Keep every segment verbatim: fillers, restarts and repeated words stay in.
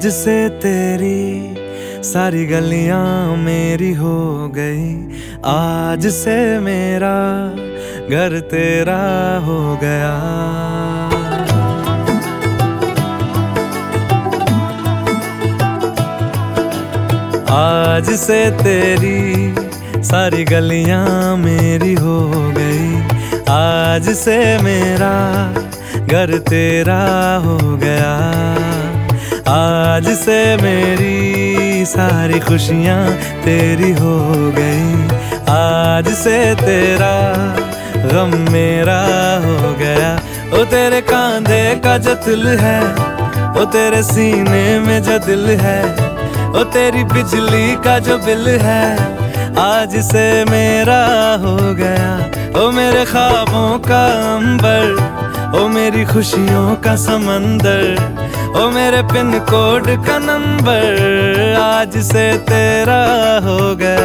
आज से तेरी सारी गलियां मेरी हो गई, आज से मेरा घर तेरा हो गया। आज से तेरी सारी गलियां मेरी हो गई, आज से मेरा घर तेरा हो गया। आज से मेरी सारी खुशियां तेरी हो गई, आज से तेरा गम मेरा हो गया। ओ तेरे कांधे का जो दिल है, ओ तेरे सीने में जो दिल है, ओ तेरी बिजली का जो बिल है, आज से मेरा हो गया। ओ मेरे ख्वाबों का अंबर, ओ मेरी खुशियों का समंदर, ओ मेरे पिन कोड का नंबर, आज से तेरा हो गया।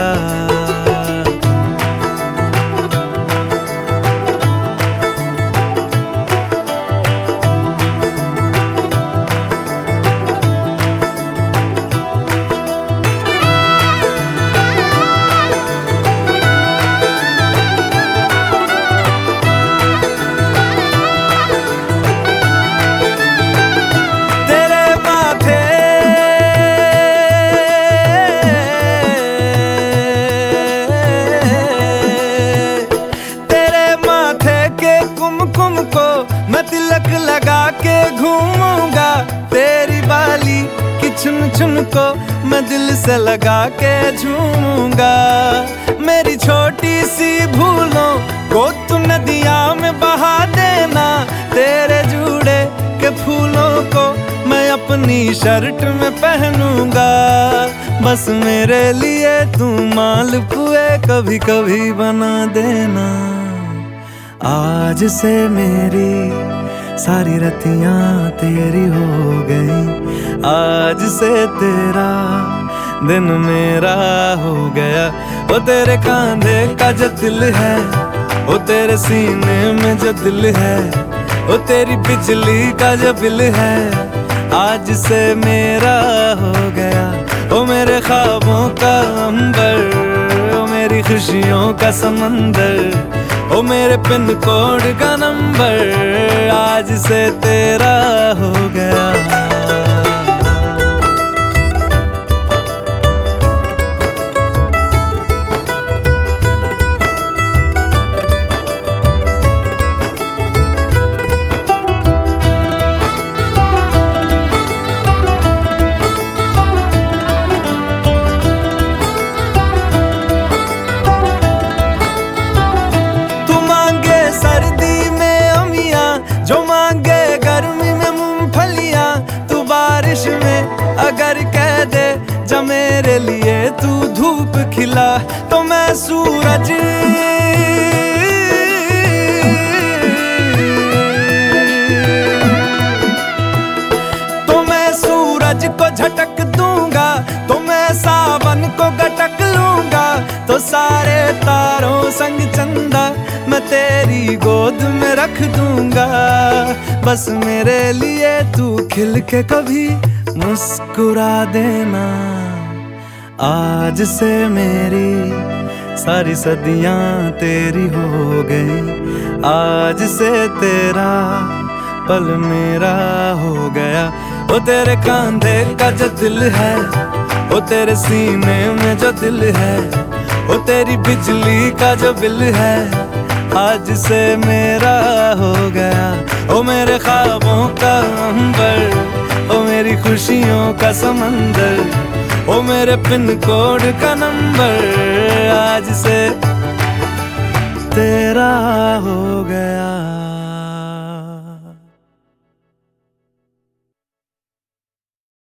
मैं तिलक लगा के घूमूंगा, तेरी बाली की चुन चुन को मैं दिल से लगा के झूमूंगा। मेरी छोटी सी भूलों को तू नदिया में बहा देना, तेरे जूड़े के फूलों को मैं अपनी शर्ट में पहनूंगा। बस मेरे लिए तू मालपुए कभी कभी बना देना। आज से मेरी सारी रतियां तेरी हो गई, आज से तेरा दिन मेरा हो गया। वो तेरे कांधे का जो दिल है, वो तेरे सीने में जो दिल है, वो तेरी बिजली का जो बिल है, आज से मेरा हो गया। वो मेरे ख्वाबों का अंबर, वो मेरी खुशियों का समंदर, ओ मेरे पिन कोड का नंबर, आज से तेरा हो गया। सर्दी में अमियां जो मांगे गर्मी में मूंगफलियां, तू बारिश में अगर कह दे जा मेरे लिए तू धूप खिला, तो मैं सूरज तो मैं सूरज को झटक दूंगा, तो मैं सावन को गटक लूंगा, तो सारे तारों संग चंदा मैं तेरी गोद में रख दूंगा। बस मेरे लिए तू खिल के कभी मुस्कुरा देना। आज से मेरी सारी सदियां तेरी हो गई, आज से तेरा पल मेरा हो गया। वो तेरे कांधे का जो दिल है, वो तेरे सीने में जो दिल है, वो तेरी बिजली का जो बिल है, आज से मेरा हो गया। ओ मेरे ख्वाबों का अंबर, ओ मेरी खुशियों का समंदर, ओ मेरे पिन कोड का नंबर, आज से तेरा